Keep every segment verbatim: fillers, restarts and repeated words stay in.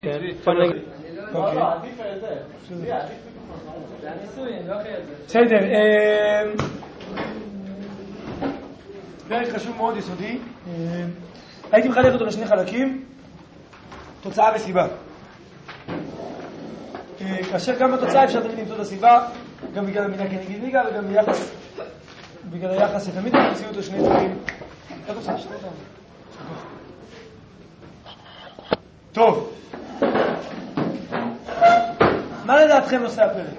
כן, לא, לא, עדיף את זה. זה עדיף זה הניסוי, אני לא אחרי את זה. בסדר, פרק חשוב מאוד יסודי. הייתי מחלק אותו לשני חלקים, תוצאה וסיבה. כאשר גם בתוצאה אפשר תמיד למצוא את הסיבה, גם בגלל המילה כנגד מיגה וגם ביחס, בגלל היחס שתמיד נמציאו אותו שני דברים. איך עושה? שני דברים. טוב. מה לדעתכם עושה הפרק?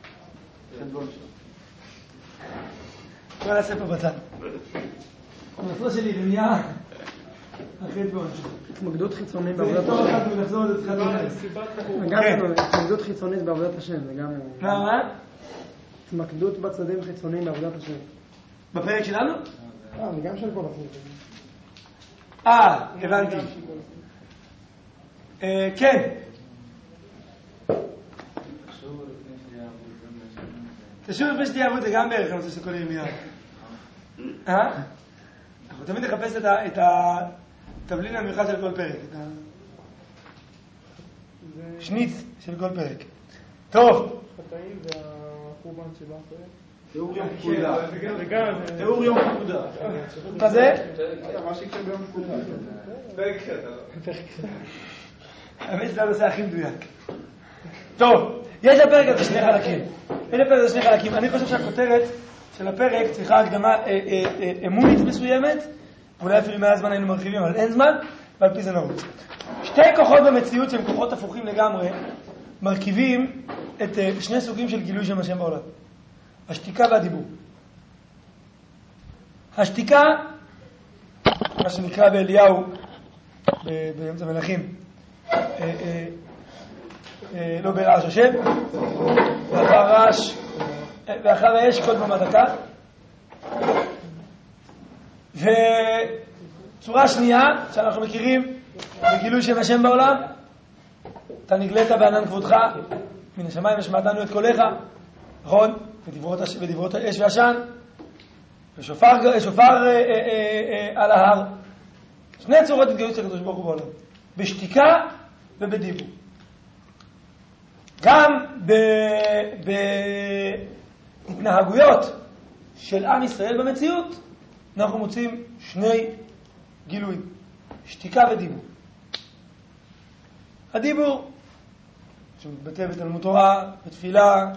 בוא נעשה פה בצד. המסלול שלי בניה החטבון. התמקדות חיצונית בעבודת השם. השם. זה נחזור את זה גם התמקדות חיצונית בעבודת השם. זה גם... מה? התמקדות בצדדים חיצוניים בעבודת השם. בפרק שלנו? אה, זה גם של כל החיים. אה, הבנתי. כן. קשור לפני שתהיה עבוד, זה גם בערך הנושא של כל ירמיה. אה? אנחנו תמיד נחפש את התבלין המיוחד של כל פרק, את השניץ של כל פרק. טוב. חטאים והחורבן שבא אחרי. תיאור יום פקודה. תיאור יום פקודה. מה זה? מה שיקרה ביום פקודה. פרק קטע. האמת שזה הנושא הכי מדויק. טוב, יש לפרק הזה שני חלקים. יש לפרק הזה שני חלקים. אני חושב שהכותרת של הפרק צריכה הקדמה אמונית מסוימת, ואולי אפילו מעט זמן היינו מרחיבים, אבל אין זמן, ועל פי זה נרוץ. שתי כוחות במציאות שהם כוחות הפוכים לגמרי, מרכיבים את שני סוגים של גילוי שם השם בעולם. השתיקה והדיבור. השתיקה, מה שנקרא באליהו, באמצע מלכים, לא ברעש השם, ואחר רעש, ואחר האש כל דממה דקה. וצורה שנייה שאנחנו מכירים בגילוי שם השם בעולם, אתה נגלית בענן כבודך, מן השמיים השמעתנו את קולך, נכון? בדברות האש והעשן, ושופר שופר על ההר. שני צורות התגלות של הקדוש ברוך הוא בעולם, בשתיקה ובדיבור. גם בהתנהגויות של עם ישראל במציאות אנחנו מוצאים שני גילויים, שתיקה ודיבור. הדיבור שמתבטא בתלמוד תורה, בתפילה,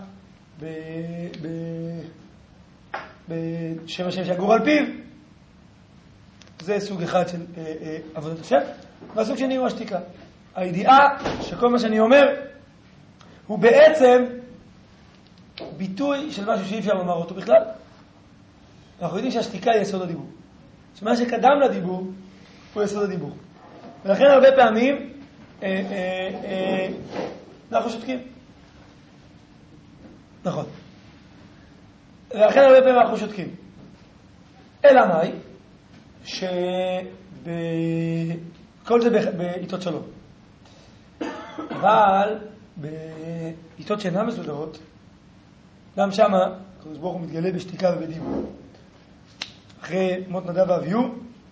בשם השם שיגור על פיו, זה סוג אחד של עבודת השם. והסוג שני הוא השתיקה, הידיעה שכל מה שאני אומר הוא בעצם ביטוי של משהו שאי אפשר לומר אותו בכלל. אנחנו יודעים שהשתיקה היא יסוד הדיבור, שמה שקדם לדיבור הוא יסוד הדיבור, ולכן הרבה פעמים אה, אה, אה, אנחנו שותקים. נכון, ולכן הרבה פעמים אנחנו שותקים. אלא מאי שכל זה בעיתות שלום, אבל בעיתות שאינן מסודרות, גם שמה הקדוש ברוך הוא מתגלה בשתיקה ובדיבור. אחרי מות נדב ואביהו,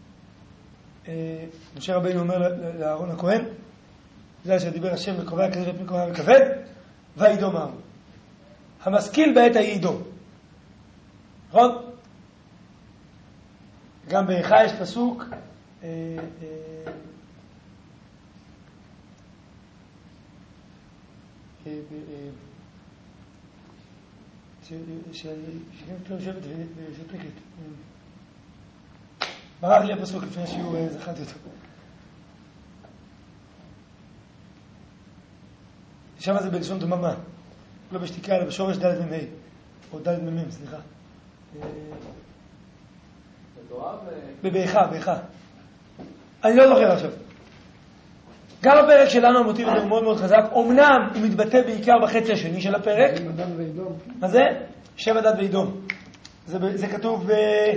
משה רבינו אומר לאהרון הכהן, זה אשר דיבר השם וקובע כזה ופני קובע וכבד, וידום אהרון. המשכיל בעת ההיא ידום. נכון? גם באיכה יש פסוק, שכן יושבת ושותקת. ברח לי הפסוק לפני שהוא זכרתי אותו. שם זה בלשון דממה, לא בשתיקה, אלא בשורש ד' מ"ה, או ד' מ"ם, סליחה. בבאיכה, באיכה. אני לא זוכר עכשיו. גם הפרק שלנו המוטיב הזה הוא מאוד מאוד חזק, אמנם הוא מתבטא בעיקר בחצי השני של הפרק. מה זה? שבע דד ואידום. זה, זה כתוב ב...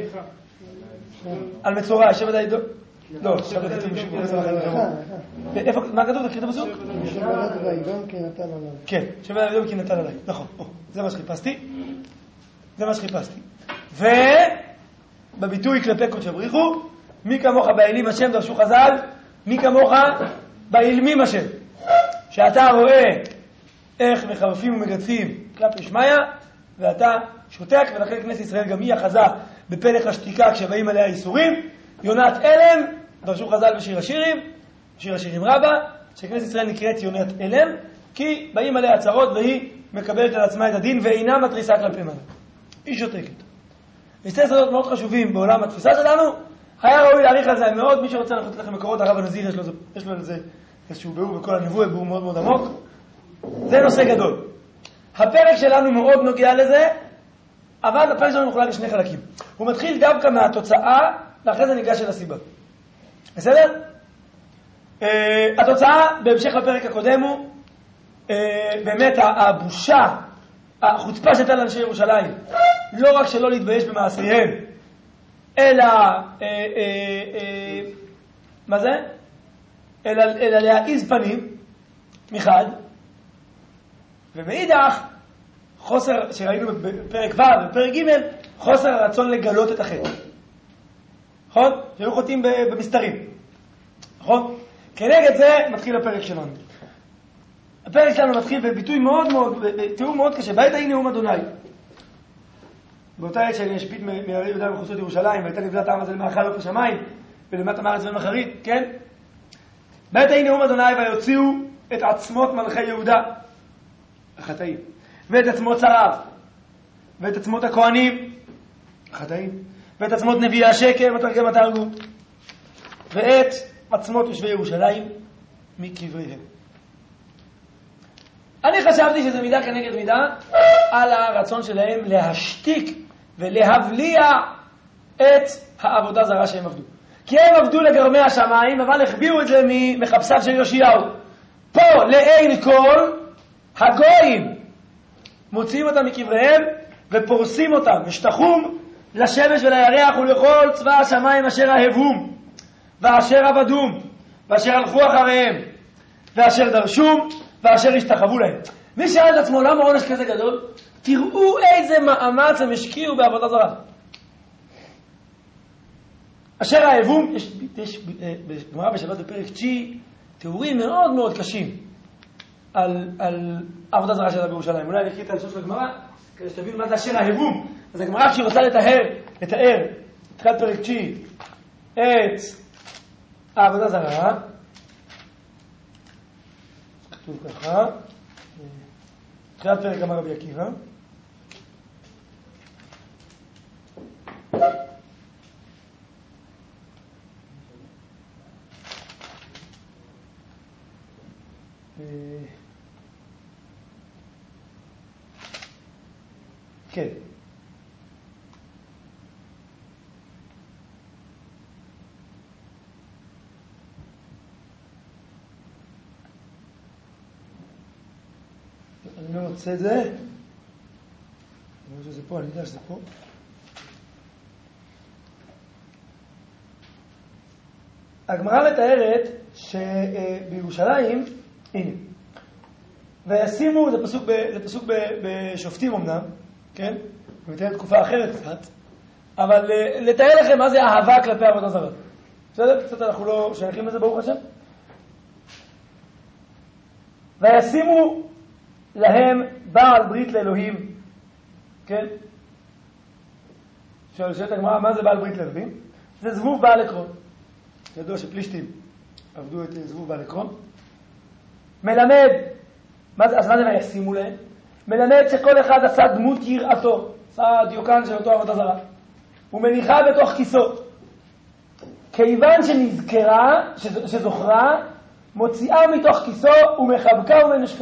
על מצורע, שבע דד ואידום. לא, שבע דד ואידום. מה כתוב? תקריא את הפסוק? שבע דד ואידום כי נתן עליי. כן, שבע דד ואידום כי נתן עליי. נכון, זה מה שחיפשתי. זה מה שחיפשתי. ובביטוי כלפי קודש הבריחו, מי כמוך באלים השם דרשו חז"ל, מי כמוך באילמים השם. שאתה רואה איך מחרפים ומגדפים כלפי שמיא, ואתה שותק, ולכן כנסת ישראל גם היא אחזה בפלך השתיקה כשבאים עליה איסורים. יונת אלם, דרשו חז"ל בשיר השירים, בשיר השירים רבה, שכנסת ישראל נקראת יונת אלם, כי באים עליה הצהרות והיא מקבלת על עצמה את הדין ואינה מתריסה כלפי מעלה. היא שותקת. שתי יסודות מאוד חשובים בעולם התפיסה שלנו, היה ראוי להעריך על זה מאוד. מי שרוצה לתת לכם מקורות, הרב הנזיר יש לו, יש לו על זה איזשהו ביאור בכל הנבואה, ביאור מאוד מאוד עמוק. זה נושא גדול. הפרק שלנו מאוד נוגע לזה, אבל הפרק שלנו מחולק לשני חלקים. הוא מתחיל דווקא מהתוצאה, ואחרי זה ניגש אל הסיבה. בסדר? Uh, התוצאה בהמשך לפרק הקודם הוא uh, באמת הבושה, החוצפה שהייתה לאנשי ירושלים, לא רק שלא להתבייש במעשיהם, אלא uh, uh, uh, מה זה? אלא, אלא להעיז פנים מחד, ומאידך חוסר שראינו בפרק ו' ובפרק ג', חוסר הרצון לגלות את החטא. נכון? שהיו חוטאים במסתרים. נכון? כנגד זה מתחיל הפרק שלנו. הפרק שלנו מתחיל בביטוי מאוד מאוד, בתיאור מאוד קשה. בעת ההיא נאום אדוני. באותה עת שאני אשפיט מהרי יהודה ומחוצות ירושלים, והייתה נבלת העם הזה למאכל עוף השמיים, ולמטה מארץ ומחרית, כן? בעת ההיא נאום אדוני ויוציאו את עצמות מלכי יהודה, החטאים, ואת עצמות שריו, ואת עצמות הכהנים, החטאים, ואת עצמות נביאי השקר, מתרגם התרגום, ואת עצמות יושבי ירושלים מקבריהם. אני חשבתי שזה מידה כנגד מידה על הרצון שלהם להשתיק ולהבליע את העבודה זרה שהם עבדו. כי הם עבדו לגרמי השמיים, אבל החביאו את זה ממחפשיו של יאשיהו. פה לעין כל הגויים מוציאים אותם מקבריהם ופורסים אותם משתחום לשמש ולירח ולכל צבא השמיים אשר אהבום ואשר עבדום ואשר הלכו אחריהם ואשר דרשום ואשר השתחוו להם. מי שאל את עצמו למה עונש כזה גדול? תראו איזה מאמץ הם השקיעו בעבודה זרה. אשר אהבום, יש, יש בגמרא בשבת בפרק תשיעי תיאורים מאוד מאוד קשים על, על עבודה זרה שלה בירושלים. אולי אני אקריא את הלשון של הגמרא כדי שתבין מה זה אשר אהבום. אז הגמרא כשהיא רוצה לתאר, לתאר, תחילת פרק תשיעי, את העבודה זרה, כתוב ככה, תחילת פרק אמר רבי עקיבא, כן. אני לא רוצה את זה. אני רוצה שזה פה, אני יודע שזה פה. הגמרא מתארת שבירושלים, הנה, וישימו, זה פסוק, ב, זה פסוק ב, בשופטים אמנם, כן? מתאר תקופה אחרת קצת, אבל לתאר לכם מה זה אהבה כלפי עבודה זרה. בסדר? קצת אנחנו לא שייכים לזה ברוך השם. וישימו להם בעל ברית לאלוהים, כן? שואלת הגמרא, מה זה בעל ברית לאלוהים? זה זבוב בעל עקרון. ידוע שפלישתים עבדו את זבוב בעל עקרון. מלמד, מה זה, אז מה זה וישימו להם? מלמד שכל אחד עשה דמות יראתו, עשה דיוקן של אותו עבודה זרה, ומניחה בתוך כיסו. כיוון שנזכרה, שזוכרה, מוציאה מתוך כיסו ומחבקה ומנשקה.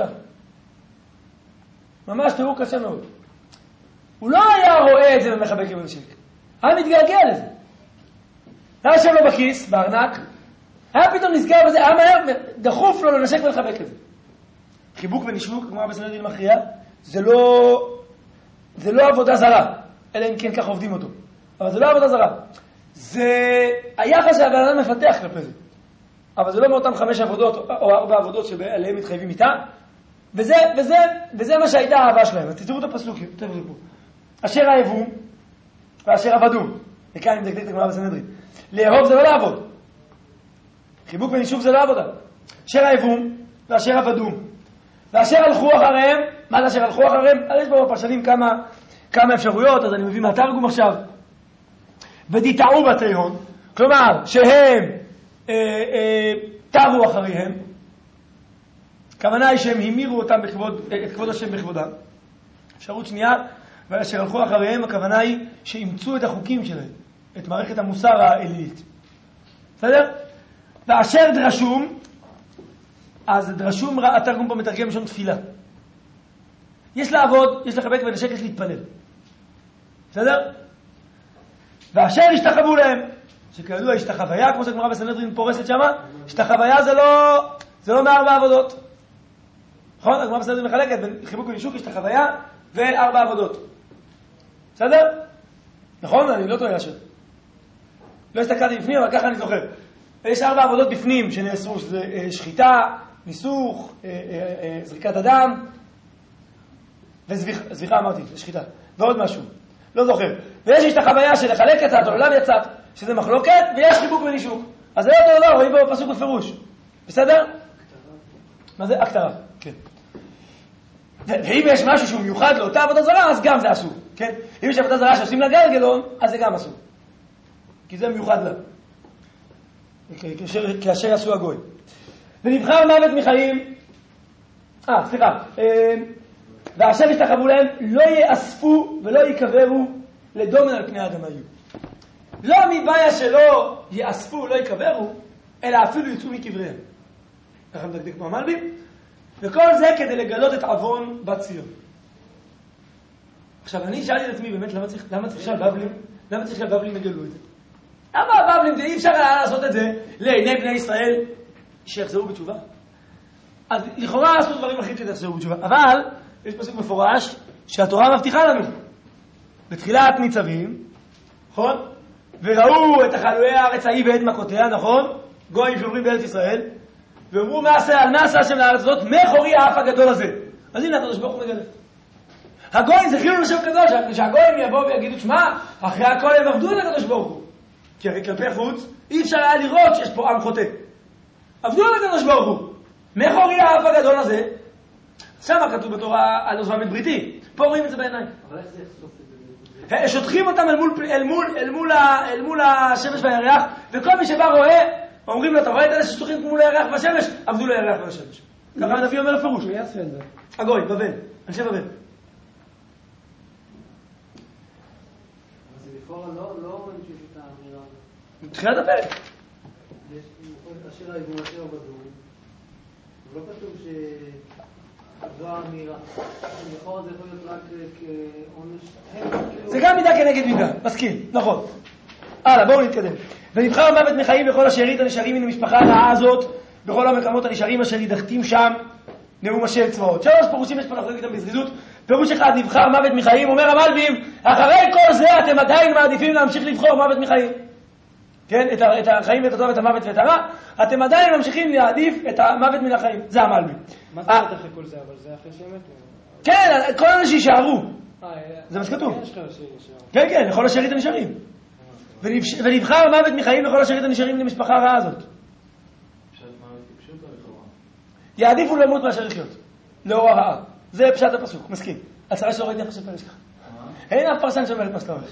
ממש תראו קשה מאוד. הוא לא היה רואה את זה ומחבק ומנשק. היה מתגעגע לזה. היה שם לו בכיס, בארנק, היה פתאום נזכר בזה, היה מהר, דחוף לו לנשק ולחבק את זה. חיבוק ונשמוק, כמו בסדר דין מכריע, זה לא, זה לא עבודה זרה, אלא אם כן כך עובדים אותו. אבל זה לא עבודה זרה. זה היחס שהבן אדם מפתח כלפי זה. אבל זה לא מאותן חמש עבודות או ארבע עבודות שעליהן מתחייבים איתה. וזה, וזה, וזה מה שהייתה האהבה שלהם. אז תראו את הפסוק, תראו פה. אשר אהבום ואשר עבדום. וכאן אם דקדק את הגמרא בסנהדרין. לאהוב זה לא לעבוד. חיבוק ונשוק זה לא עבודה. אשר אהבום, ואשר עבדו, ואשר הלכו אחריהם. מה זה אשר הלכו אחריהם? יש בו בפרשנים כמה, כמה אפשרויות, אז אני מביא מהתרגום עכשיו. ודיטעו בתיהון, כלומר שהם אה, אה, תרו אחריהם, הכוונה היא שהם המירו אותם בכבוד, את כבוד השם בכבודם. אפשרות שנייה, ואשר הלכו אחריהם, הכוונה היא שאימצו את החוקים שלהם, את מערכת המוסר האלילית. בסדר? ואשר דרשום, אז דרשום, התרגום פה מתרגם שם תפילה. יש לעבוד, יש לחבק ולשק, יש להתפלל. בסדר? ואשר השתחוו להם, שכידוע השתחוויה, כמו שהגמרא בסנהדרין פורסת שמה, השתחוויה זה לא, זה לא מארבע עבודות. נכון? הגמרא בסנהדרין מחלקת בין חיבוק ונישוק, השתחוויה וארבע עבודות. בסדר? נכון? אני לא טועה לשם. לא הסתכלתי בפנים, אבל ככה אני זוכר. יש ארבע עבודות בפנים שנאסרו, שזה שחיטה, ניסוך, זריקת אדם, וזביחה אמרתי, שחיטה, ועוד משהו. לא זוכר. ויש יש את החוויה של לחלק יצאת או ללב יצאת, שזה מחלוקת, ויש חיבוק ונישוק. אז זה לא לא, רואים בו פסוק בפירוש. בסדר? מה זה? הקטרה. כן. ואם יש משהו שהוא מיוחד לאותה עבודה זרה, אז גם זה אסור. כן? אם יש עבודה זרה שעושים לה גלגלון, אז זה גם אסור. כי זה מיוחד לה. כאשר, כאשר עשו הגוי. ונבחר מוות מחיים, אה, סליחה, ואשר השתחוו להם, לא יאספו ולא יקברו לדומן על פני האדמה יהיו. לא מבעיה שלא יאספו, לא יקברו, אלא אפילו יצאו מקבריהם. ככה מדקדק כמו המלבי. וכל זה כדי לגלות את עוון בת ציון. עכשיו, אני שאלתי את עצמי, באמת, למה צריך, למה צריך שהבבלים, למה צריך שהבבלים יגלו את זה? למה הבבלים, אי אפשר לעשות את זה לעיני בני ישראל שיחזרו בתשובה? אז לכאורה עשו דברים אחרים כדי לחזרו בתשובה. אבל יש פסוק מפורש שהתורה מבטיחה לנו. בתחילת ניצבים, נכון? וראו את החלואי הארץ ההיא ואת מכותיה, נכון? גויים שעוברים בארץ ישראל, ואומרו מה עשה, על מה עשה השם לארץ הזאת? מחורי האף הגדול הזה. אז הנה הקדוש ברוך הוא מגלה. הגויים זה חילול השם קדוש, שהגויים יבואו ויגידו, שמע, אחרי הכל הם עבדו על הקדוש ברוך הוא. כי הרי כלפי חוץ אי אפשר היה לראות שיש פה עם חוטא. עבדו על הקדוש ברוך הוא. מחורי האף הגדול הזה, שם כתוב בתורה על עוזבם את בריתי. פה רואים את זה בעיניים. אבל איך זה יחשוף את זה? שותחים אותם אל מול, אל מול, אל מול, אל מול השמש והירח, וכל מי שבא רואה, אומרים לו, אתה רואה את אלה ששותחים מול הירח והשמש, עבדו לירח והשמש. ככה הנביא אומר לפירוש. מי יעשה את זה? הגוי, בבל, אנשי בבל. אז זה לכאורה לא אומרים שיש את האמירה הזאת. תחילת הפרק. יש אשר היבוא אשר בדור. לא כתוב ש... זו האמירה. לכאורה זה יכול להיות רק כעונש. זה גם מידה כנגד מידה, מסכים, נכון. הלאה, בואו נתקדם. ונבחר מוות מחיים בכל השארית הנשארים מן המשפחה הרעה הזאת, בכל המקומות הנשארים אשר יידחתים שם, נאום השם צבאות. שלוש פירושים יש פה, אנחנו נגיד אותם בזריזות. פירוש אחד, נבחר מוות מחיים, אומר המלבים, אחרי כל זה אתם עדיין מעדיפים להמשיך לבחור מוות מחיים. כן, את, ה- את החיים ואת הטוב, את המוות ואת הרע, אתם עדיין ממשיכים להעדיף את המוות מן החיים. זה המלבים. מה זה אומרת אחרי כל זה? אבל זה אחרי שמתו. כן, כל אלה שישארו. אה, זה מה שכתוב. יש לך שישארו. כן, כן, לכל השארית הנשארים. ונבש- ונבחר מוות מחיים לכל השארית הנשארים למשפחה הרעה הזאת. פשט מוות כפשוט או לכאורה? יעדיפו למות מאשר לחיות. לאור הרעה. זה פשט הפסוק, מסכים. הצהרה שלא ראיתי איך שפר יש לך. אין אף פרסן שאומר את מה שאתה אומר.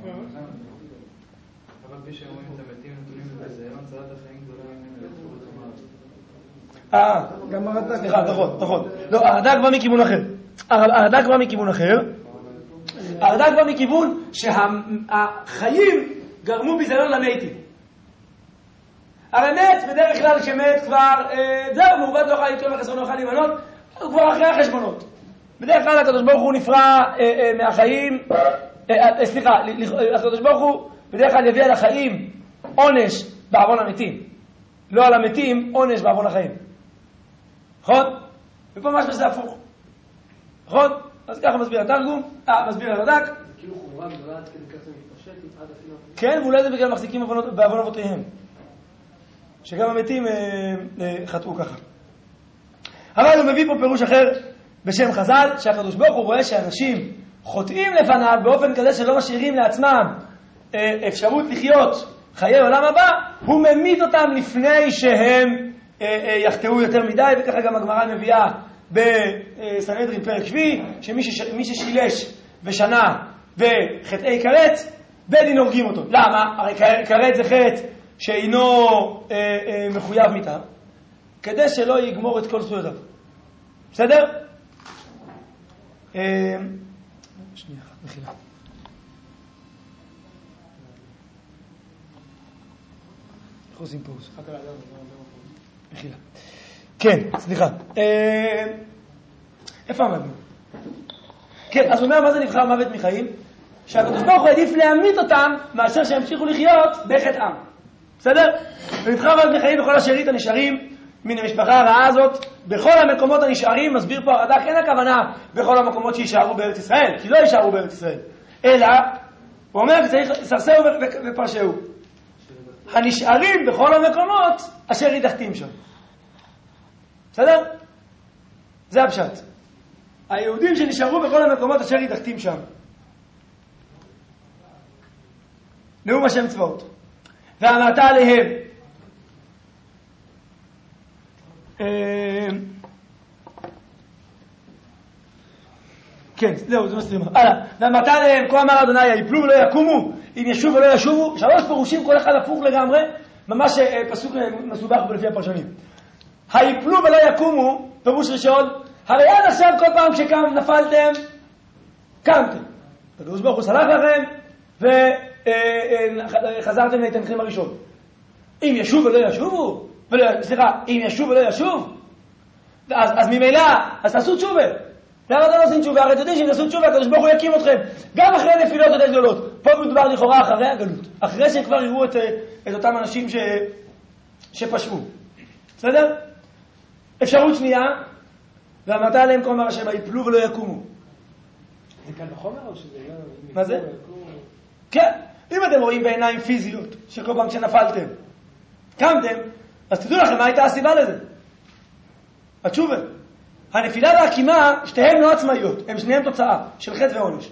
אבל פי שאומרים את המתים נתונים בזה, אין הצלת החיים גדולה ממנו לתחול אה, גם הרד"ק. סליחה, נכון, נכון. לא, הרד"ק בא מכיוון אחר. הרד"ק בא מכיוון אחר. הרד"ק בא מכיוון שהחיים גרמו ביזיון למתים. הרי מת, בדרך כלל כשמת כבר, זהו, מעובד לא יכול להתקום לחסרון, לא יכול להימנות, הוא כבר אחרי החשבונות. בדרך כלל הקדוש ברוך הוא נפרע מהחיים, סליחה, הקדוש ברוך הוא בדרך כלל יביא על החיים עונש בעוון המתים. לא על המתים, עונש בעוון החיים. נכון? ופה ממש זה הפוך. נכון? אז ככה מסביר התרגום, אה, מסביר הרד"ק. זה כאילו חומרה גדולה עד כדי ככה מתפשט, עד אפילו... כן, ואולי זה בגלל מחזיקים בעוון אבותיהם. שגם המתים אה, אה, חטאו ככה. אבל הוא מביא פה פירוש אחר בשם חז"ל, שהקדוש ברוך הוא רואה שאנשים חוטאים לפניו באופן כזה שלא משאירים לעצמם אה, אפשרות לחיות חיי עולם הבא, הוא ממית אותם לפני שהם יחטאו יותר מדי, וככה גם הגמרא מביאה בסנהדרין פרק שביעי, שמי ששילש ושנה וחטאי כרת, בית דין הורגים אותו. למה? הרי כרת זה חטא שאינו אה, אה, מחויב מיתה, כדי שלא יגמור את כל זכויותיו. בסדר? אה, שנייה אחת, מחילה. איך עושים פוז? מחילה. כן, סליחה. אה, איפה עמדנו? כן, אז הוא אומר, מה זה נבחר מוות מחיים? שהקדוש ברוך הוא עדיף להמית אותם מאשר שימשיכו לחיות בחטאם. בסדר? ונבחר מוות מחיים בכל השארית הנשארים מן המשפחה הרעה הזאת, בכל המקומות הנשארים, מסביר פה הרד"ק, אין הכוונה בכל המקומות שישארו בארץ ישראל, כי לא ישארו בארץ ישראל, אלא, הוא אומר, צריך סרסרו ופרשהו. הנשארים בכל המקומות אשר ידחתים שם. בסדר? זה הפשט. היהודים שנשארו בכל המקומות אשר ידחתים שם. נאום השם צבאות. ואמרת עליהם, כן, זהו, זה מסתרים. הלאה. ואמרת עליהם, כה אמר אדוני, היפלו ולא יקומו, אם ישוב ולא ישובו. שלוש פירושים, כל אחד הפוך לגמרי, ממש פסוק מסובך לפי הפרשנים. היפלו ולא יקומו, פירוש ראשון, הרי עד עכשיו כל פעם שקם נפלתם, קמתם. הקדוש ברוך הוא סלח לכם, וחזרתם לאיתנכם הראשון. אם ישוב ולא ישובו, סליחה, אם ישוב ולא ישוב, אז, אז ממילא, אז תעשו תשובה. למה אתם לא עושים תשובה? הרי אתם יודעים שאם תעשו תשובה, הקדוש ברוך הוא יקים אתכם. גם אחרי נפילות יותר גדולות. פה מדובר לכאורה אחרי הגלות. אחרי שהם כבר יראו את, את אותם אנשים ש, שפשעו. בסדר? אפשרות שנייה, ואמרת עליהם כה אמר השם, היפלו ולא יקומו. זה כאן בחומר או שזה לא... מה זה? כן. אם אתם רואים בעיניים פיזיות, שכל פעם כשנפלתם, קמתם, אז תדעו לכם מה הייתה הסיבה לזה. התשובה. הנפילה והקימה, שתיהן לא עצמאיות, הם שניהם תוצאה של חטא ועונש.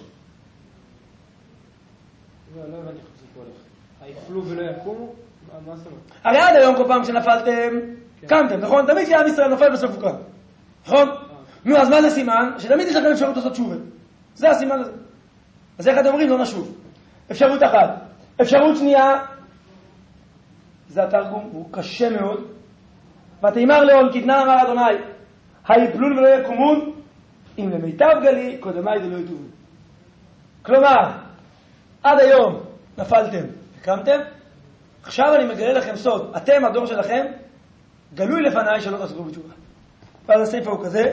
לא, לא הבנתי איך זה פה הולך. היפלו ולא יקומו? מה זאת אומרת? הרי עד היום כל פעם כשנפלתם, קמתם, נכון? תמיד כשעם ישראל נופל בסוף הוא קם. נכון? נו, אז מה זה סימן? שתמיד יש לכם אפשרות לעשות תשובה. זה הסימן הזה. אז איך אתם אומרים? לא נשוב. אפשרות אחת. אפשרות שנייה, זה התרגום, הוא קשה מאוד. ותאמר לאון קטנה אמר אדוני, היפלו ולא יקומון, אם למיטב גלי, קודמי דלא יטובון. כלומר, עד היום נפלתם וקמתם, עכשיו אני מגלה לכם סוד, אתם, הדור שלכם, גלוי לפניי שלא תחזרו בתשובה. ואז הספר הוא כזה,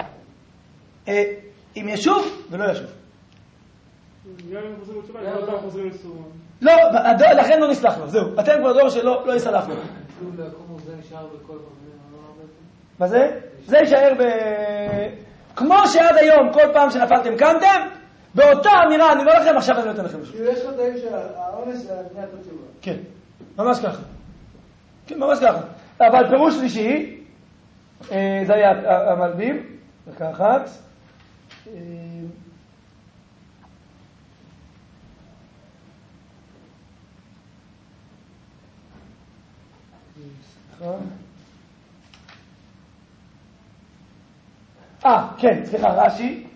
אם ישוב ולא ישוב. גם אם חוזרים בתשובה, גם אם חוזרים לסורם. לא, לכן לא נסלח לו, זהו. אתם כבר דור שלא יסלח לו. מה זה? זה יישאר ב... כמו שעד היום, כל פעם שנפלתם קמתם, באותה אמירה, אני לא לכם, עכשיו אני לא אתן לכם משהו. יש לך דעים שהעונש זה לפני התשובה. כן, ממש ככה. כן, ממש ככה. אבל פירוש שלישי, זה היה המלבים, דקה אחת. סליחה. אה, כן, סליחה, רש"י.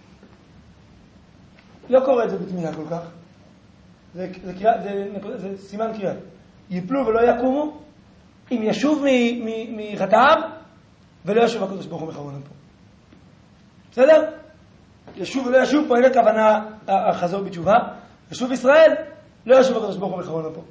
לא קורא את זה בתמיהה כל כך. זה, זה, קריאה, זה, זה סימן קריאה. יפלו ולא יקומו, אם ישוב מחטאיו, ולא ישוב הקדוש ברוך הוא מחרונם פה. בסדר? ישוב ולא ישוב, פה אין הכוונה החזור בתשובה. ישוב ישראל, לא ישוב הקדוש ברוך הוא מחרונם פה.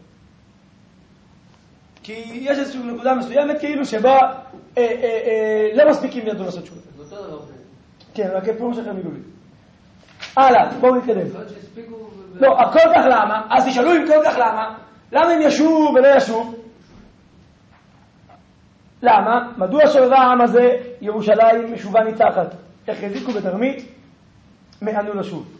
כי יש איזושהי נקודה מסוימת כאילו שבה אה, אה, אה, לא מספיקים ידעו לעשות תשובה. זה אותו דבר. כן, רק פירוש אחר מילולי. הלאה, בואו נתקדם. לא, הכל כך למה? אז תשאלו אם כל כך למה? למה הם ישוב ולא ישוב? למה? מדוע שאומר העם הזה ירושלים משובה ניצחת? איך הזיקו בתרמית? מענו לשוב.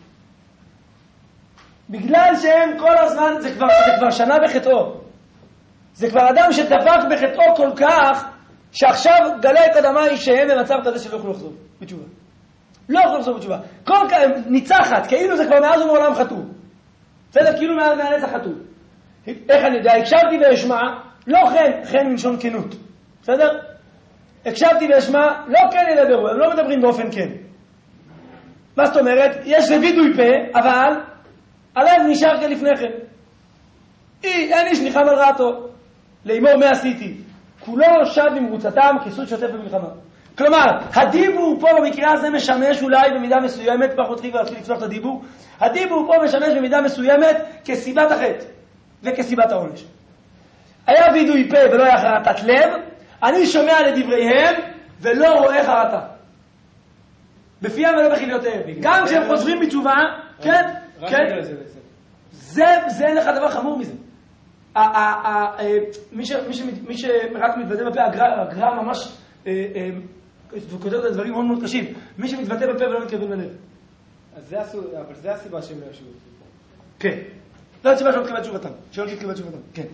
בגלל שהם כל הזמן, זה כבר, זה כבר שנה בחטאו. זה כבר אדם שדבק בחטאו כל כך, שעכשיו גלי קדמי שהם במצב כזה שלא יכולו לחזור בתשובה. לא יכולו לחזור בתשובה. כל כך ניצחת, כאילו זה כבר מאז ומעולם חטאו. בסדר? כאילו מאז מהנצח חטאו. איך אני יודע? הקשבתי ואשמע, לא חן, חן מלשון כנות. בסדר? הקשבתי ואשמע, לא כן ידברו, הם לא מדברים באופן כן. מה זאת אומרת? יש וידוי פה, אבל הלב נשאר כלפני כן. אין איש ניחם על רעתו. לאמור מה עשיתי? כולו שב במרוצתם כסות שוטף במלחמה. כלומר, הדיבור פה במקרה הזה משמש אולי במידה מסוימת, כבר חותכים כבר להתחיל לצלוח את הדיבור, הדיבור פה משמש במידה מסוימת כסיבת החטא וכסיבת העונש. היה וידוי פה ולא היה חרטת לב, אני שומע לדבריהם ולא רואה חרטה. בפיהם ולא בחיליותיהם. גם כשהם חוזרים בתשובה, כן, כן, זה אין לך דבר חמור מזה. מי שרק מתוודא בפה, הגר"א ממש כותב את הדברים מאוד מאוד קשים. מי שמתוודא בפה ולא מתכוון בלב. אבל זה הסיבה שהם לא ישבו. כן. זו הסיבה שלא תקבל תשובתם. שלא תקבל תשובתם, כן.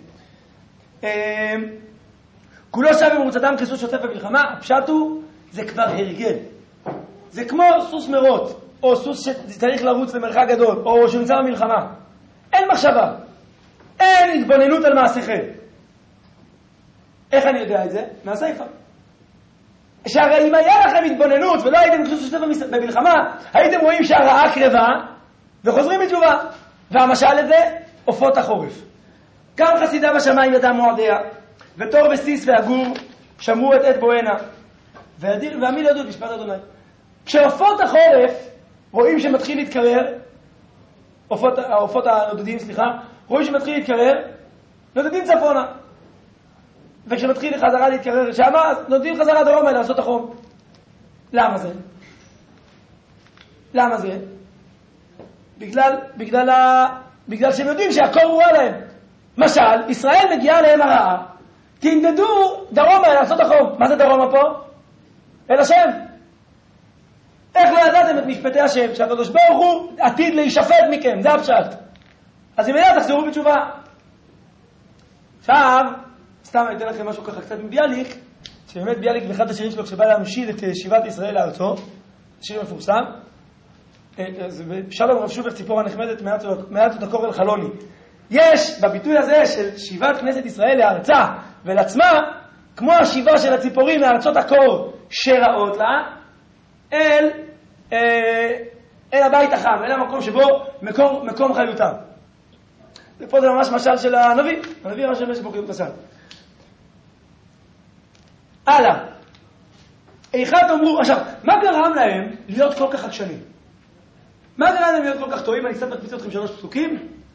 כולו שב במרוצתם כסות שוטף במלחמה, הפשט הוא, זה כבר הרגל. זה כמו סוס מרוט, או סוס שצריך לרוץ למרחק גדול, או שנמצא במלחמה. אין מחשבה. אין התבוננות על מעשיכם. איך אני יודע את זה? מהסייפה. שהרי אם היה לכם התבוננות ולא הייתם כסות שוטף במלחמה, הייתם רואים שהרעה קרבה וחוזרים בתשובה. והמשל לזה, עופות החורף. גם חסידה בשמיים ידע מועדיה, ותור וסיס והגור שמרו את עת בואנה, והמיל ידעו את משפט אדוני. כשעופות החורף רואים שמתחיל להתקרר, עופות, העופות הנודדים, סליחה, רואים שמתחיל להתקרר, נודדים צפונה. וכשמתחיל חזרה להתקרר שמה, נודדים חזרה דרומה לעשות החום. למה זה? למה זה? בגלל, בגלל, ה... בגלל שהם יודעים שהקור הוא עליהם. משל, ישראל מגיעה להם הרעה, תנדדו דרומה לעשות החום. מה זה דרומה פה? אל השם. איך לא ידעתם את משפטי השם, שהקדוש ברוך הוא עתיד להישפט מכם, זה הפשט. אז אם היה תחזרו בתשובה. עכשיו, סתם אני אתן לכם משהו ככה קצת מביאליק, שבאמת ביאליק באחד השירים שלו, כשבא להמשיל את שיבת ישראל לארצו, שיר מפורסם, שלום רב שובר ציפורה נחמדת מעט עוד הקור אל חלוני. יש בביטוי הזה של שיבת כנסת ישראל לארצה ולעצמה, כמו השיבה של הציפורים מארצות הקור שרעות לה, אל, אה, אל הבית החם, אל המקום שבו מקום, מקום חיותם. ופה זה ממש משל של הנביא, הנביא ממש משל שבו קיום פסל. הלאה. איכת אמרו, עכשיו, מה גרם להם להיות כל כך עקשנים? מה גרם להם להיות כל כך טועים? אני קצת מקפיץ אתכם שלוש פסוקים.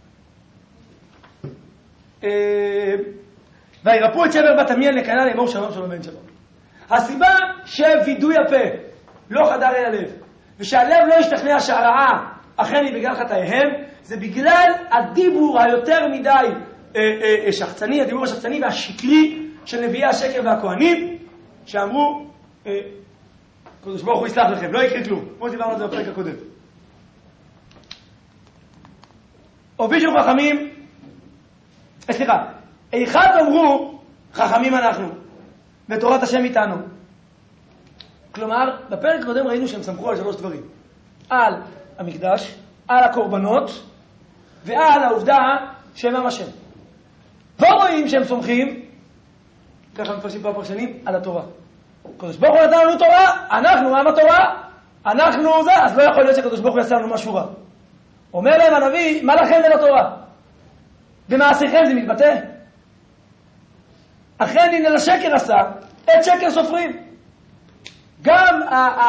וירפאו את שבר בת עמיאל לקנה לאמור שלום שלום בן שלום. הסיבה שווידוי הפה לא חדר אל הלב, ושהלב לא השתכנע שהרעה אכן היא בגלל חטאיהם, זה בגלל הדיבור היותר מדי אה, אה, שחצני, הדיבור השחצני והשקרי של נביאי השקר והכהנים, שאמרו, אה, קדוש ברוך הוא יסלח לכם, לא יקרה כלום, כמו דיברנו את זה בפרק הקודם. הובישו חכמים, סליחה, איכת אמרו חכמים אנחנו, ותורת השם איתנו. כלומר, בפרק הקודם ראינו שהם סמכו על שלוש דברים. על המקדש, על הקורבנות, ועל העובדה שהם עם השם. פה רואים שהם סומכים, ככה מפרשים פה הפרשנים, על התורה. קדוש ברוך הוא נתן לנו תורה, אנחנו עם התורה, אנחנו זה, אז לא יכול להיות שקדוש ברוך הוא יעשה לנו משהו רע. אומר להם הנביא, מה לכם ולתורה? במעשיכם זה מתבטא. אכן הנה לשקר עשה, את שקר סופרים. גם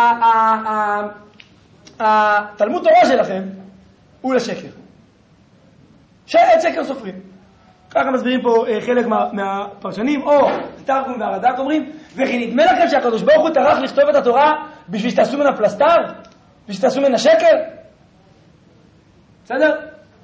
התלמוד תורה שלכם הוא לשקר. את שקר סופרים. ככה מסבירים פה חלק מהפרשנים, או תרגום והרד"ק אומרים, וכי נדמה לכם שהקדוש ברוך הוא טרח לכתוב את התורה בשביל שתעשו מן הפלסטר? בשביל שתעשו מן השקר? בסדר?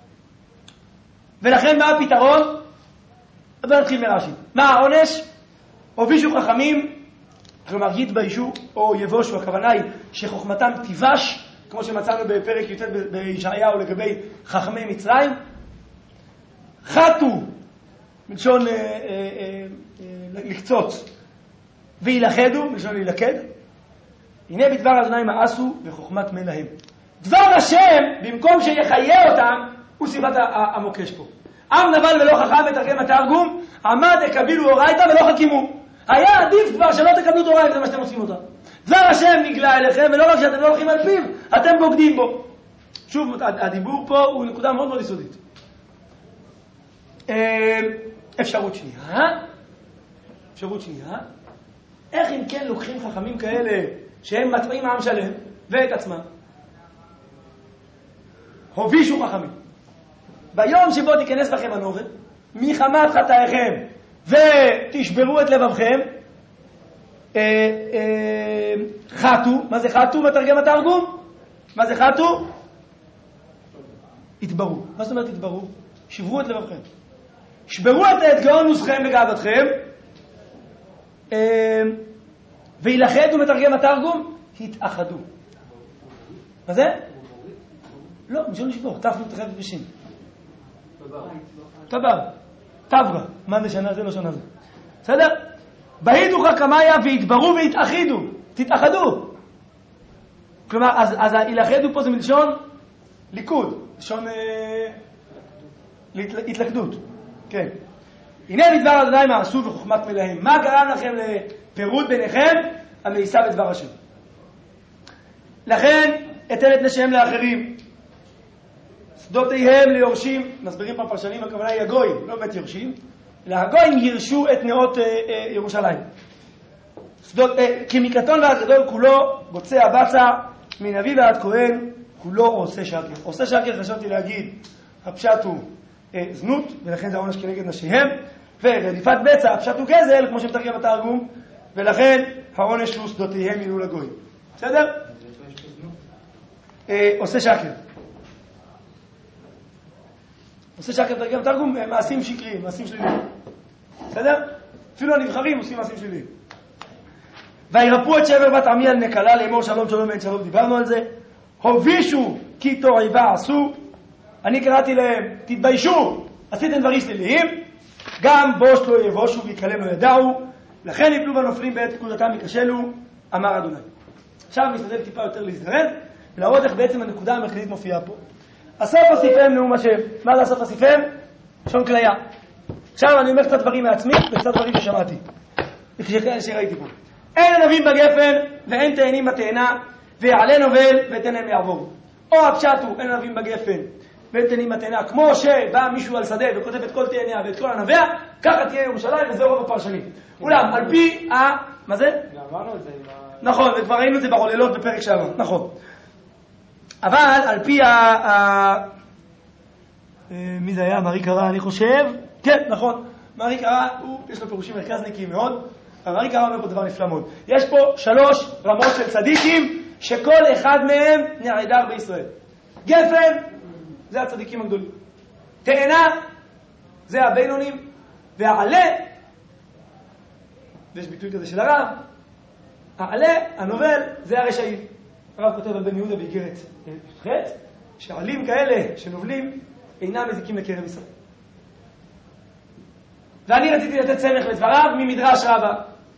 ולכן מה הפתרון? בוא נתחיל מרש"י. מה העונש? הובישו חכמים, כלומר יתביישו או יבושו, הכוונה היא שחוכמתם תיבש, כמו שמצאנו בפרק י"ט בישעיהו לגבי חכמי מצרים. חטו, מלשון אה, אה, אה, לקצוץ, וילכדו, מלשון להילכד. הנה בדבר אדוני מאסו וחוכמת מלהם. דבר השם, במקום שיחיה אותם, הוא סיבת המוקש פה. עם נבל ולא חכם, מתרגם התרגום, עמד הקבילו אורייתא ולא חכימו. היה עדיף כבר שלא תקבלו תורה אם זה מה שאתם עושים אותה. דבר השם נגלה אליכם, ולא רק שאתם לא הולכים על פיו, אתם בוגדים בו. שוב, הדיבור פה הוא נקודה מאוד מאוד יסודית. אפשרות שנייה, אפשרות שנייה, איך אם כן לוקחים חכמים כאלה שהם מטעים עם שלם ואת עצמם? הובישו חכמים. ביום שבו תיכנס לכם הנובל, מחמת חטאיכם ותשברו את לבבכם, אה, אה, חטו. מה זה חטו בתרגם התרגום? מה זה חטו? התברו. מה זאת אומרת התברו? שברו את לבבכם. שברו את גאונותכם וגאוותכם, אה, וילכדו מתרגם התרגום, התאחדו. מה זה? לא, משום לשבור, תפנו תחת ושין. טבר. טברה. מה זה שנה זה לא שנה זה. בסדר? בהידו חכמיה והתברו והתאחידו. תתאחדו. כלומר, אז, אז הילכדו פה זה מלשון ליכוד. לשון אה, התלכדות. כן. הנה בדבר אדוני מעשו וחוכמת מלאים. מה גרם לכם לפירוד ביניכם? המאיסה בדבר השם. לכן, אתן את נשיהם לאחרים. שדותיהם ליורשים, מסבירים בפרשנים, הכוונה היא הגויים, לא בית יורשים, אלא הגויים ירשו את נאות אה, אה, ירושלים. שדות, אה, כי מקטון ועד גדול כולו בוצע בצע, מן אבי ועד כהן, כולו עושה שקר. עושה שקר, חשבתי להגיד, הפשט הוא אה, זנות, ולכן זה העונש כנגד נשיהם, ורדיפת בצע, הפשט הוא גזל, כמו שמתרגם בתרגום, ולכן העונש הוא שדותיהם יהיו לגויים. בסדר? אה, עושה שקר. עושה שקר בתרגם בתרגום, מעשים שקריים, מעשים שליליים. בסדר? אפילו הנבחרים עושים מעשים שליליים. וירפו את שבר בת עמי על נקלה לאמור שלום שלום אין שלום, דיברנו על זה. הובישו כי תועבה עשו. אני קראתי להם, תתביישו, עשיתם דברים שליליים, גם בוש לא יבושו ויקלם לא ידעו, לכן יפלו בנופלים בעת פקודתם יקשלו, אמר אדוני. עכשיו נסתדל טיפה יותר להזדרז, ולראות איך בעצם הנקודה המרכזית מופיעה פה. הסוף הסיפם נאום השם. מה זה הסוף הסיפם? שון כליה. עכשיו אני אומר קצת דברים מעצמי וקצת דברים ששמעתי. שראיתי פה. אין ענבים בגפן ואין תאנים בתאנה, ויעלה נובל ותאנים יעבור. או הפשט הוא אין ענבים בגפן ואין תאנים בתאנה, כמו שבא מישהו על שדה וכותב את כל תאניה ואת כל ענביה, ככה תהיה ירושלים, וזה רוב הפרשנים. אולם, על פי ה... מה זה? אמרנו את זה. נכון, וכבר ראינו את זה בעוללות בפרק שעבר. נכון. אבל על פי ה... ה... מי זה היה? מארי קרא, אני חושב. כן, נכון. מארי קרא, הוא, יש לו פירושים מרכזניקים מאוד, אבל מארי קרא אומר פה דבר נפלא מאוד. יש פה שלוש רמות של צדיקים, שכל אחד מהם נעדר בישראל. גפן, זה הצדיקים הגדולים. תאנה, זה הבינונים. והעלה, ויש ביטוי כזה של הרב, העלה, הנובל, זה הרשעים. הרב כותב על בן יהודה באיגרת חטא, שעלים כאלה שנובלים אינם מזיקים לקרב ישראל. ואני רציתי לתת סמך לדבריו ממדרש רבה.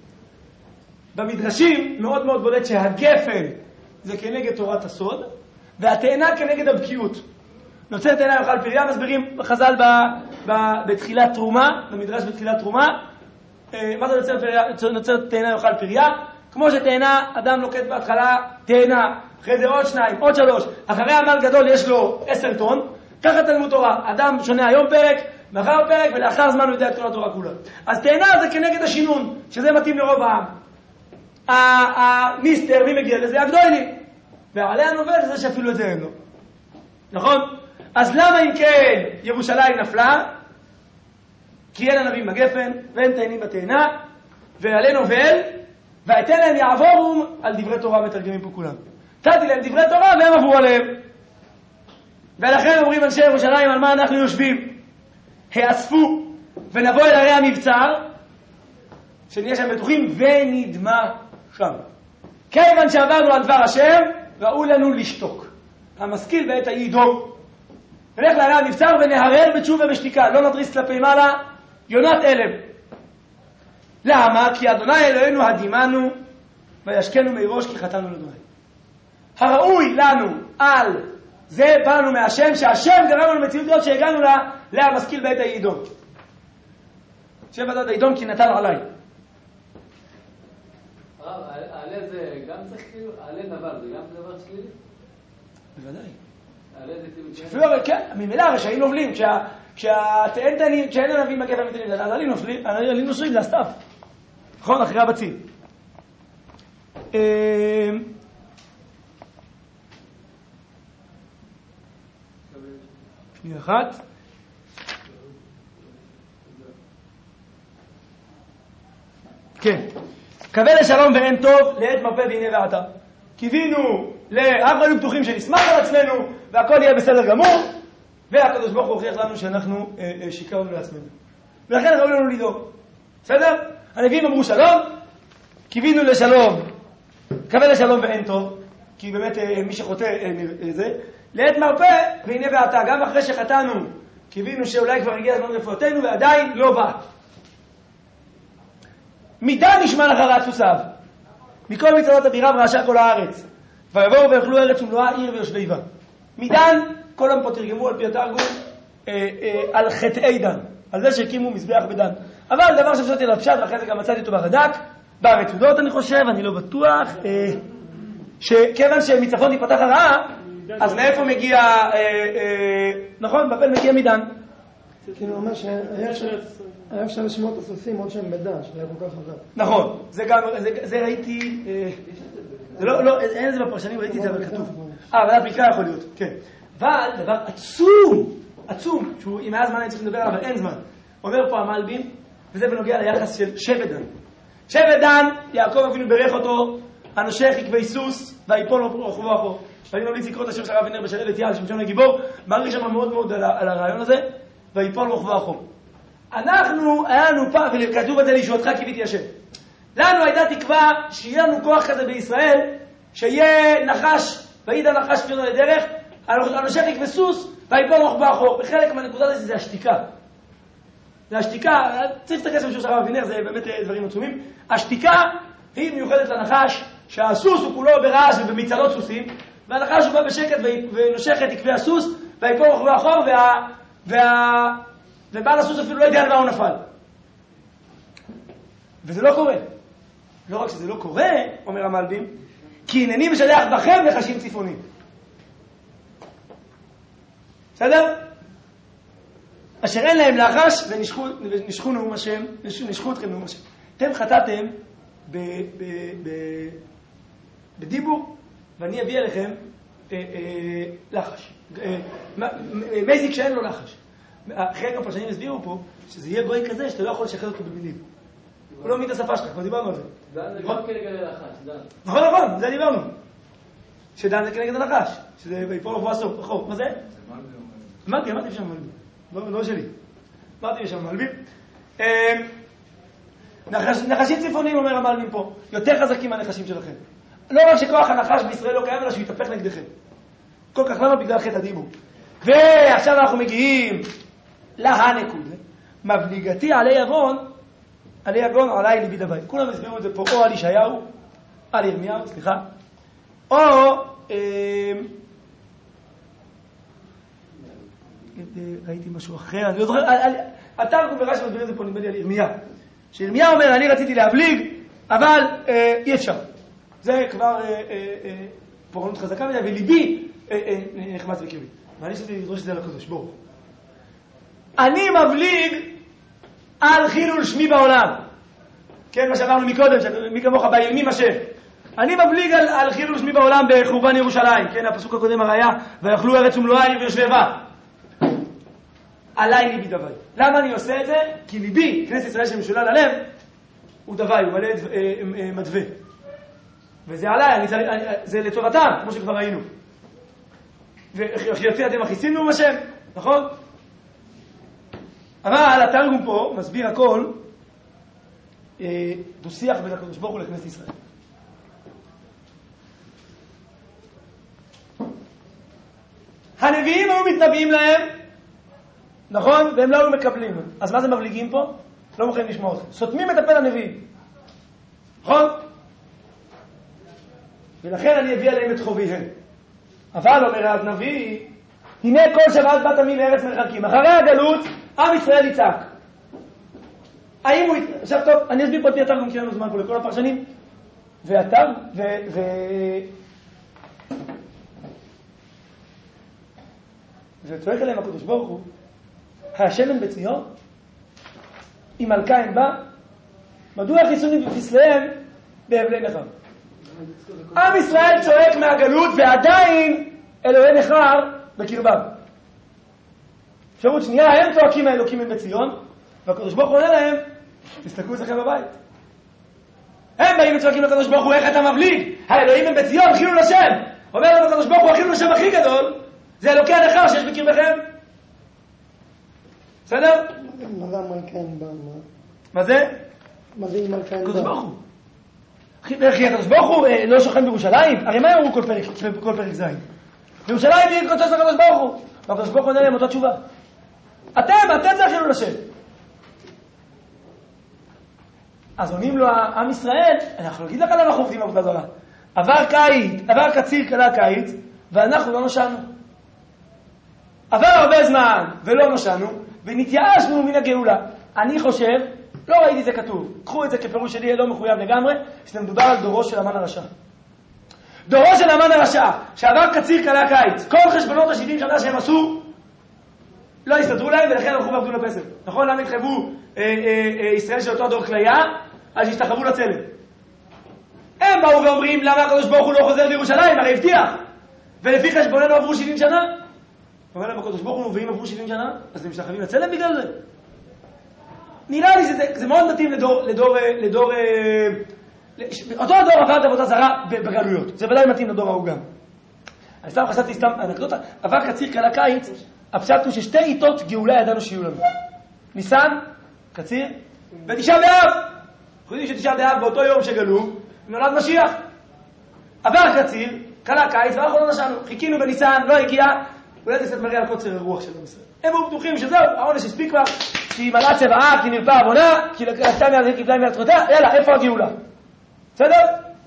במדרשים מאוד מאוד בולט שהגפן זה כנגד תורת הסוד, והתאנה כנגד הבקיאות. נוצר תאנה יאכל פריה, מסבירים חז"ל ב, ב, בתחילת תרומה, במדרש בתחילת תרומה, מה זה נוצר, פריה, נוצר תאנה יאכל פריה? כמו שתאנה, אדם לוקט בהתחלה תאנה, אחרי זה עוד שניים, עוד שלוש, אחרי עמל גדול יש לו עשר טון, ככה תלמוד תורה, אדם שונה היום פרק, מחר פרק, ולאחר זמן הוא יודע את כל התורה כולה. אז תאנה זה כנגד השינון, שזה מתאים לרוב העם. המיסטר, מי מגיע לזה? הגדולים. ועליה הנובל זה שאפילו את זה אין לו. נכון? אז למה אם כן ירושלים נפלה? כי אין ענבים בגפן, ואין תאנים בתאנה, ועלה נובל, ואתן להם יעבורו על דברי תורה מתרגמים פה כולם. נתתי להם דברי תורה והם עברו עליהם. ולכן אומרים אנשי ירושלים על מה אנחנו יושבים. האספו ונבוא אל הרי המבצר, שנהיה שם בטוחים, ונדמה שם. כיוון שעברנו על דבר השם, ראו לנו לשתוק. המשכיל בעת הידום. נלך להרי המבצר ונהרר בתשובה ושתיקה, לא נדריס כלפי מעלה, יונת אלם. למה? כי אדוני אלוהינו הדימנו, וישכנו מראש כי חטאנו לאדוני. הראוי לנו על זה באנו מהשם, שהשם גרם לנו מציאות להיות שהגענו לה, להמשכיל בעת הידום. שבעת הידום כי נטל עליי. הרב, העלה זה גם צריך כאילו, העלה נבל, זה גם דבר שלילי? בוודאי. העלה זה כאילו... אפילו הרי, כן, ממילא הרשעים נובלים, כשאין הנביא מגף המתנים, אז עלים נופלים, עלים נושרים, זה הסתיו. נכון? אחרי הבצים. שנייה אחת. כן. קווה לשלום ואין טוב, לעת מרפא והנה ועתה. קיווינו, אנחנו היינו בטוחים שנשמח על עצמנו, והכל יהיה בסדר גמור, והקדוש ברוך הוא הוכיח לנו שאנחנו אה, שיקרנו לעצמנו. ולכן ראוי לנו לדאוג. בסדר? הנביאים אמרו שלום, קיווינו לשלום, קווה לשלום ואין טוב, כי באמת אה, מי שחוטא אה, אה, זה, לעת מרפא והנה ועתה, גם אחרי שחטאנו, קיווינו שאולי כבר הגיע הזמן רפואתנו, ועדיין לא בא. מידה נשמע לך רעת סוסיו, מכל מצוות אבירה ורעשה כל הארץ, ויבואו ויאכלו ארץ ומלואה עיר ויושבי בה. מדן, כל הם פה תרגמו על פי התרגום אה, אה, על חטאי דן, על זה שהקימו מזבח בדן. אבל דבר שפשוט אליו פשט, ואחרי זה גם מצאתי אותו ברד"ק, ברצודות אני חושב, אני לא בטוח, אה, שכיוון שמצפון תיפתח הרעה, אז מאיפה מגיע, אה, אה, נכון, בבל מגיע מדן. כאילו אומר שהיה אפשר לשמוע את הסוסים עוד שהם בדן, שהיה כל כך חזק. נכון, זה גם, זה, זה ראיתי, אה, זה לא, לא, אין זה בפרשנים, ראיתי את זה אבל כתוב. אה, אבל הפריקה יכול להיות, כן. אבל דבר עצום, עצום, שאם היה זמן אני צריך לדבר עליו, אבל אין זמן. אומר פה המלבים, וזה בנוגע ליחס של שבט דן. שבט דן, יעקב אבינו ברך אותו, הנושך יקבי סוס, והיפול רחובו אחור. ואני ממליץ לקרוא את השם של הרב אבינר בשלהבת יעל, שמשון הגיבור, מעריך שם מאוד מאוד על, על הרעיון הזה, והיפול רחובו אחור. אנחנו, היה לנו פעם, וכתוב את זה לישועתך קיוויתי השם. לנו הייתה תקווה שיהיה לנו כוח כזה בישראל, שיהיה נחש, וידע נחש פיונו לדרך, הנושך יקבי סוס, והיפול רחובו אחור. בחלק מהנקודה הזה זה השתיקה. זה השתיקה, צריך להסתכל שם של הרב אבינר, זה באמת דברים עצומים. השתיקה היא מיוחדת לנחש, שהסוס הוא כולו ברעש ובמצלות סוסים, והנחש הוא בא בשקט ונושך את עקבי הסוס, והיפול רחובו אחור, וה... וה... ובעל הסוס אפילו לא יודע על מה הוא נפל. וזה לא קורה. לא רק שזה לא קורה, אומר המלבים, כי הנני משלח בכם נחשים צפונים. בסדר? אשר אין להם לחש ונשכו, ונשכו נאום השם, נשכו אתכם נאום השם. אתם חטאתם ב, ב, ב, בדיבור, ואני אביא אליכם אה, אה, לחש. אה, מזיק שאין לו לחש. חלק מהפרשנים הסבירו פה שזה יהיה גוי כזה שאתה לא יכול לשחרר אותו במילים. הוא לא מבין את השפה שלך, כבר דיברנו על זה. דן זה גם כנגד הנחש, דן. נכון, נכון, זה דיברנו. שדן זה כנגד הנחש, שזה ויפול רחובו אחור. מה זה? אמרתי, אמרתי בשם מלבי. לא שלי. אמרתי בשם מלבי. נחשים צפונים, אומר המלבים פה, יותר חזקים מהנחשים שלכם. לא רק שכוח הנחש בישראל לא קיים, אלא שהוא יתהפך נגדכם. כל כך למה? בגלל חטא הדיבור. ועכשיו אנחנו מגיעים להנקודה. מבליגתי עלי יגון, עלי יגון עלי ליבי דווי. כולם הסבירו את זה פה, או על ישעיהו, על ירמיהו, סליחה, או ראיתי משהו אחר, אני לא זוכר, התרגום ורש"י מסביר את זה פה, נדמה לי על ירמיה. שירמיה אומר, אני רציתי להבליג, אבל אי אפשר. זה כבר פורענות חזקה מדי, וליבי נחמץ בקרבי. ואני רציתי לדרוש את זה על הקדוש, בואו. אני מבליג על חילול שמי בעולם. כן, מה שאמרנו מקודם, מי כמוך באילמים השם. אני מבליג על, על חילול שמי בעולם בחורבן ירושלים. כן, הפסוק הקודם הראיה, ויאכלו ארץ ומלואה עיר ויושבי בה. עליי ליבי דווי. למה אני עושה את זה? כי ליבי, כנסת ישראל שמשולל הלב, הוא דווי, הוא מלא מדווה. וזה עליי, אני, אני, זה לטובתם, כמו שכבר ראינו. וחיותי אתם מכיסינו עם השם, נכון? אבל התרגום פה מסביר הכל אה, דו-שיח בין הקדוש ברוך הוא לכנסת ישראל. הנביאים היו מתנבאים להם, נכון? והם לא היו מקבלים. אז מה זה מבליגים פה? לא מוכנים לשמוע אתכם. סותמים את הפה לנביאים. נכון? ולכן אני אביא עליהם את חוביהם. אבל אומר הנביא, הנה כל שבת בת עמי לארץ מרחקים. אחרי הגלות, עם ישראל יצעק. האם הוא... עכשיו טוב, אני אסביר פה את פי התרגום כי אין לנו זמן פה לכל הפרשנים. ואתה, ו... ו... וצועק אליהם הקדוש ברוך הוא, השמן בציון, אם מלכה אין בה, מדוע חיסונים בפסליהם בהבלי נחר? עם ישראל צועק מהגלות ועדיין אלוהי נחר בקרבם. אפשרות שנייה, הם צועקים האלוקים הם בציון, והקדוש ברוך הוא עונה להם, תסתכלו אצלכם בבית. הם באים וצועקים לקדוש ברוך הוא, איך אתה מבליג? האלוהים הם בציון, חילול השם. אומר לנו הקדוש ברוך הוא, החילול השם הכי גדול, זה אלוקי הנחר שיש בקרבכם. בסדר? מה זה המלכה אין בה? מה זה? מה זה עם מלכה אין בה? הקדוש ברוך הוא. וכי הקדוש ברוך הוא לא שוכן בירושלים? הרי מה אמרו כל פרק, כל פרק זין? בירושלים היא קודשו של הקדוש ברוך הוא. והקדוש ברוך הוא עונה להם אותה תשובה. אתם, אתם זה חילול השם. אז עונים לו עם ישראל, אנחנו נגיד לך למה אנחנו עובדים עבודה זרה. עבר קיץ, עבר קציר קלה קיץ, ואנחנו לא נושענו. עבר הרבה זמן ולא נושענו, ונתייאשנו מן הגאולה. אני חושב, לא ראיתי זה כתוב, קחו את זה כפירוש שלי, לא מחויב לגמרי, שזה מדובר על דורו של המן הרשע. דורו של המן הרשע, שעבר קציר קלה קיץ, כל חשבונות ה-שבעים שנה שהם עשו, לא הסתדרו להם ולכן הלכו ועבדו לפסל. נכון? למה התחייבו אה, אה, אה, ישראל של אותו דור כליה? אז השתחוו לצלם. הם באו ואומרים, למה הקדוש ברוך הוא לא חוזר לירושלים? הרי הבטיח. ולפי חשבוננו עברו שבעים שנה. אומר להם הקדוש ברוך הוא, ואם עברו שבעים שנה, אז הם משתחווים לצלם בגלל זה. נראה לי שזה זה מאוד מתאים לדור, לדור, לדור, אותו הדור עבר את עבודה זרה בגלויות. זה ודאי מתאים לדור ההוא גם. אני סתם חשבתי סתם אנקדוטה, עבר קציר קלה קיץ, הפשט הוא ששתי עיתות גאולה ידענו שיהיו לנו. ניסן, קציר, ותשעה באב. אנחנו יודעים שתשעה באב באותו יום שגלו, נולד משיח. עבר קציר, קלה קיץ, ואנחנו לא נשענו. חיכינו בניסן, לא הגיע, אולי זה קצת מראה על קוצר הרוח של עם ישראל. הם היו בטוחים שזהו, העונש הספיק כבר, שהיא מלאה צבעה, כי נרפאה עוונה, כי לקחתה מהזה, קיבלה מהתחותה, יאללה, איפה הגאולה? בסדר?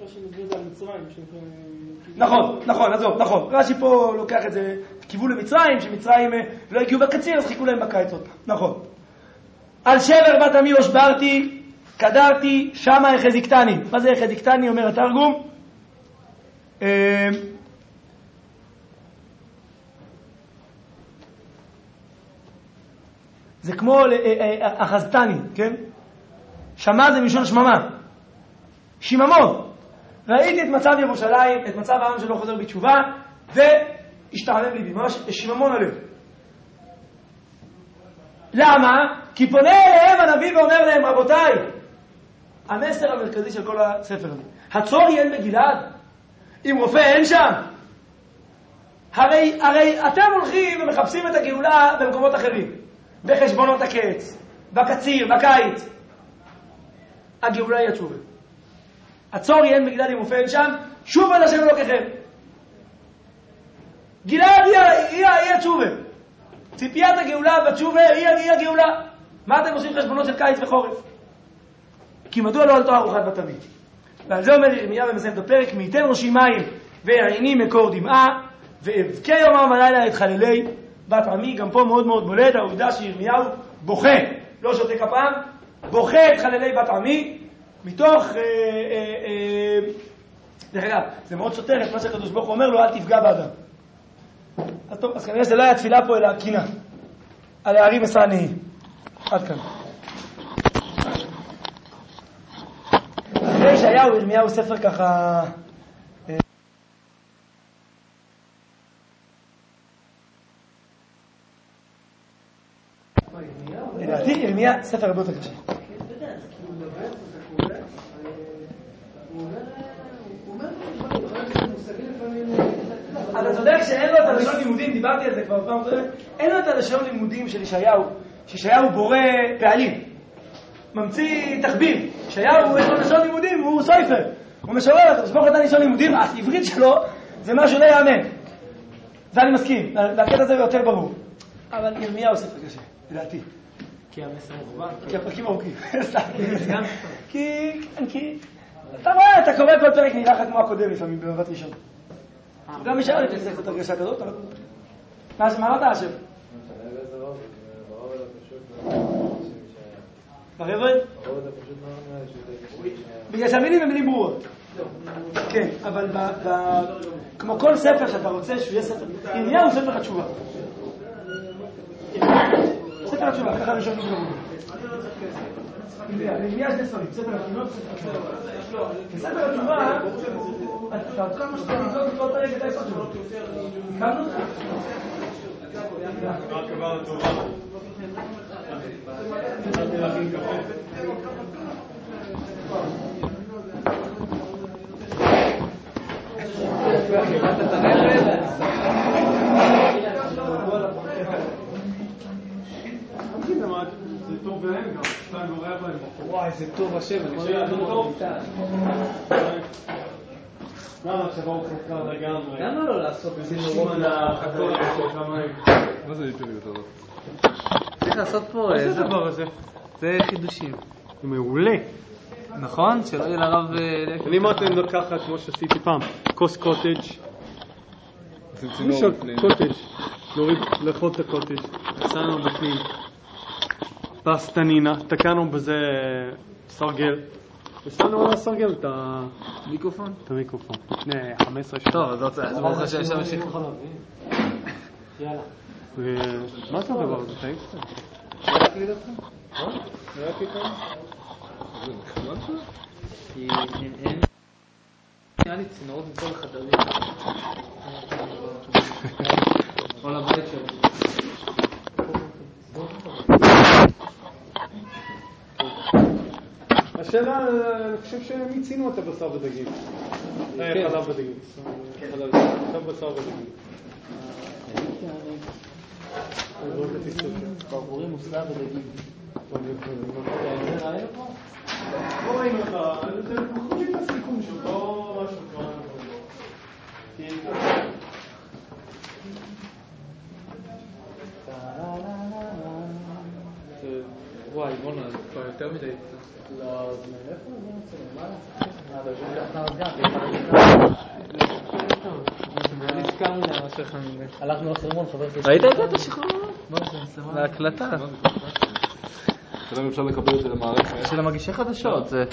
נכון, נכון, עזוב, נכון. רש"י פה לוקח את זה, כיוון למצרים, שמצרים לא הגיעו בקציר, אז חיכו להם בקיץ עוד פעם. נכון. על שבר בת עמי הושברתי, קדרתי, שמה החזיקתני. מה זה החזיקתני, אומר התרגום? זה כמו אחזתני, כן? שמה זה מלשון שממה. שיממון. ראיתי את מצב ירושלים, את מצב העם שלא חוזר בתשובה, והשתעמם ליבי, ממש שיממון הלב. למה? כי פונה אליהם הנביא ואומר להם, רבותיי, המסר המרכזי של כל הספר הזה, הצור יהיה בגלעד, אם רופא אין שם. הרי, הרי אתם הולכים ומחפשים את הגאולה במקומות אחרים, בחשבונות הקץ, בקציר, בקיץ. הגאולה היא התשובה. הצור יהיה בגלעד אם רופא אין שם, שוב על השם אלוקיכם. גלעד היא, היא, היא התשובה. ציפיית הגאולה בתשובה היא, היא הגאולה. מה אתם עושים חשבונות של קיץ וחורף? כי מדוע לא עלתו ארוחת בתמיד? ועל זה אומר ירמיה ומסיים את הפרק, מייתן ראשי מים ויעיני מקור דמעה, ואבכה יומם ולילה את חללי בת עמי. גם פה מאוד מאוד בולט העובדה שירמיהו בוכה, לא שותה כפיים, בוכה את חללי בת עמי, מתוך, דרך אגב, זה מאוד סותר את מה שהקדוש ברוך הוא אומר לו, אל תפגע באדם. אז טוב, אז כנראה שזה לא היה תפילה פה, אלא קינה. על הערים מסעניים. עד כאן. אחרי ישעיהו, ירמיהו ספר ככה... לדעתי, ירמיה ספר הרבה יותר קשה. אתה צודק שאין לו את הלשון לימודים, דיברתי על זה כבר פעם קודמת, אין לו את הלשון לימודים של ישעיהו, שישעיהו בורא פעלים, ממציא תחביר. ישעיהו יש לו לשון לימודים, הוא סופר, הוא משורר, אתה תשפוך את הלשון לימודים, העברית שלו זה משהו לא יאמן. ואני מסכים, והקטע הזה יותר ברור. אבל ירמיה הוא ספר קשה, לדעתי. כי המסר מוכוון. כי הפרקים ארוכים. כי... אתה רואה, אתה קורא כל פרק נראה לך כמו הקודם לפעמים, במבט ראשון. גם משאר לי תצטרך את הרגשה כזאת, אבל... מה אמרת, אשר? ברבד? בגלל שהמילים הם מילים ברורות. כן, אבל כמו כל ספר שאתה רוצה שהוא יהיה ספר, ירמיהו הוא ספר התשובה. ספר התשובה, ככה ראשון נגמרו. ירמיהו שני ספרים, ספר התשובה וספר התשובה. בספר התשובה, אתה עוד כמה שאתה נגזור לקרוא את הרגע את היסוד שלו. הקמנו אותך? רק כבר התשובה. זה טוב בהם גם, שתיים גורע בהם. וואי, זה טוב השם, אני חושב לעבור אותו. למה עכשיו הוא חכה לגמרי? למה לא לעשות צינורות לחכות כמיים? מה זה יותר יותר? צריך לעשות פה... מה זה הדבר הזה? זה חידושים. זה מעולה. נכון? שלא יהיה לרב... אני אמרתי להם לקחת, כמו שעשיתי פעם, כוס קוטג' קוטג' להוריד, לאכול את הקוטג' שמנו בפנים פסטנינה, תקענו בזה סרגל ושמנו על הסרגל את המיקרופון? את המיקרופון לפני חמש עשרה שנה. טוב, אז ברוך השם שם יש מיקרופון. יאללה. מה זה הדבר הזה? תגיד קצת. לא להקליט אותך? לא? לא להקליט אותך? זה נחמד שלך? כי אין... נראה לי צינורות מכל החדרים. כל הבית שלו. השאלה, אני חושב שהם הצינו אותה בשר ודגים. חלב ודגים. חלב בשר ודגים. ברבורים מוסלב ודגים. זה ראינו פה? לא ראינו אותה, זה חושבים את הסיכום שלו, לא משהו כבר. וואי, בונה, זה כבר יותר מדי. לא, זה מאיפה זה נוצא? מה לעשות? אבל זה ככה גם, זה נזכרנו למה שלך מזה. הלכנו לחרמון, חבר הכנסת. ראית את השחרור? להקלטה. השאלה אם אפשר לקבל את זה למערכת. של המגישי חדשות, זה...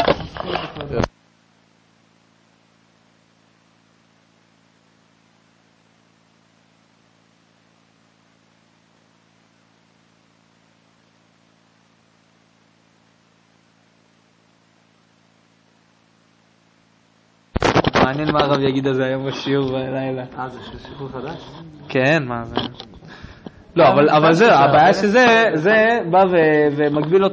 מעניין מה הרב יגיד על זה היום בשיעור בלילה. אה, זה שיעור חדש? כן, מה זה? לא, אבל זה, הבעיה שזה, זה בא ומגביל אותנו.